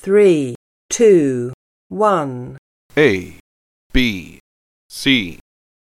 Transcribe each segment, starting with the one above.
3, 2, 1. A, B, C.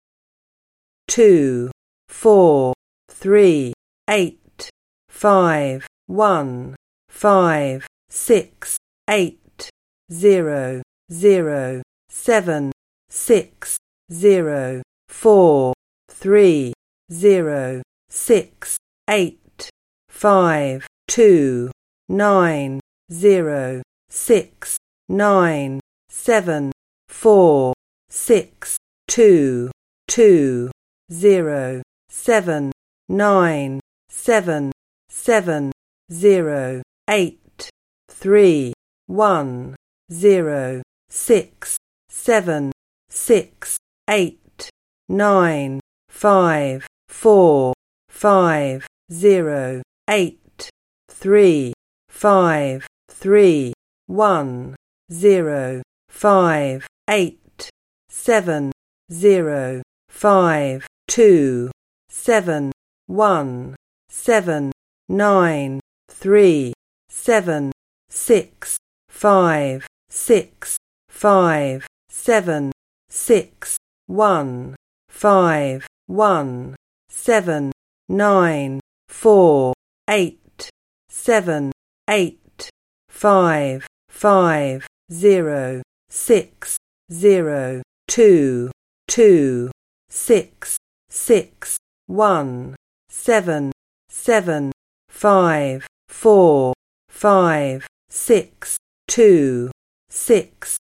2, 4, 3, 8, 5, 1, 5, 6, 8, 0, 0, 7, 6, 0, 4, 3, 0, 6, 8, 5, 2, 9, 0, 6, 9, 7, 4, 6, 2, 2, 0, 7, 9, 7, 7, 0, 8, 3, 1, 0, 6, 7, 6, 8, 9, 5, 4, 5, 0, 8, 3, 5, 3, 1, 0, 5, 8, 7, 0, 5, 2, 7, 1, 7, 9, 3, 7, 6, 5, 6, 5, 7, 6, 1, 5, 1, 7, 9, 4, 8, 7, 8, 5, 5, 0, 6, 0, 2, 2, 6, 6, 1, 7, 7, 5, 4, 5, 6, 2, 6,